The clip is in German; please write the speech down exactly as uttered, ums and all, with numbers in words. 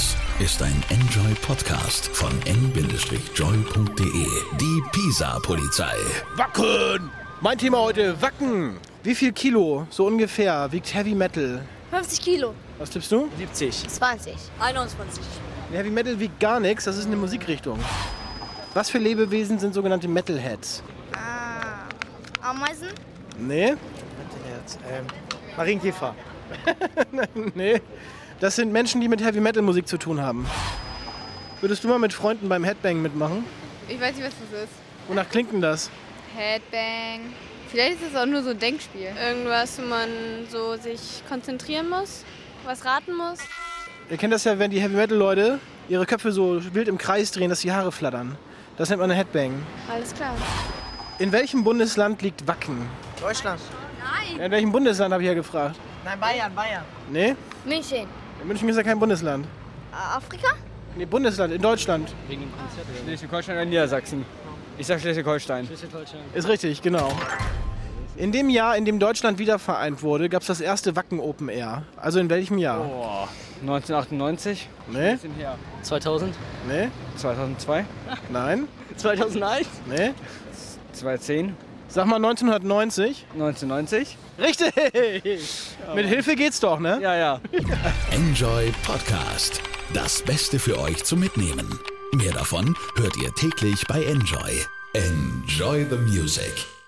Das ist ein Enjoy-Podcast von n joy punkt de. Die Pisa-Polizei. Wacken! Mein Thema heute, Wacken. Wie viel Kilo, so ungefähr, wiegt Heavy Metal? fünfzig Kilo. Was tippst du? siebzig. zwanzig. einundzwanzig. Heavy Metal wiegt gar nichts, das ist eine Musikrichtung. Was für Lebewesen sind sogenannte Metalheads? Ah, Ameisen? Nee? Metalheads. Ähm, Marienkäfer. Nee. Das sind Menschen, die mit Heavy Metal Musik zu tun haben. Würdest du mal mit Freunden beim Headbang mitmachen? Ich weiß nicht, was das ist. Wonach klingt denn das? Headbang. Vielleicht ist es auch nur so ein Denkspiel. Irgendwas, wo man so sich konzentrieren muss, was raten muss. Ihr kennt das ja, wenn die Heavy Metal Leute ihre Köpfe so wild im Kreis drehen, dass die Haare flattern. Das nennt man ein Headbang. Alles klar. In welchem Bundesland liegt Wacken? Deutschland. Ja, in welchem Bundesland, habe ich ja gefragt. Nein, Bayern, Bayern. Nee? München. München ist ja kein Bundesland. Äh, Afrika? Nee, Bundesland, in Deutschland. Schleswig-Holstein oder Niedersachsen? Ich sag Schleswig-Holstein. Ist richtig, genau. In dem Jahr, in dem Deutschland wiedervereint wurde, gab es das erste Wacken Open Air. Also in welchem Jahr? Boah. neunzehnhundertachtundneunzig? Nee? Bisschen her. zweitausend. Nee? zweitautzwei? Nein? zweitausendeins. Nee? zweitausendzehn? Sag mal neunzehnhundertneunzig. neunzehnhundertneunzig? Richtig! Mit Hilfe geht's doch, ne? Ja, ja. Enjoy Podcast. Das Beste für euch zum Mitnehmen. Mehr davon hört ihr täglich bei Enjoy. Enjoy the music.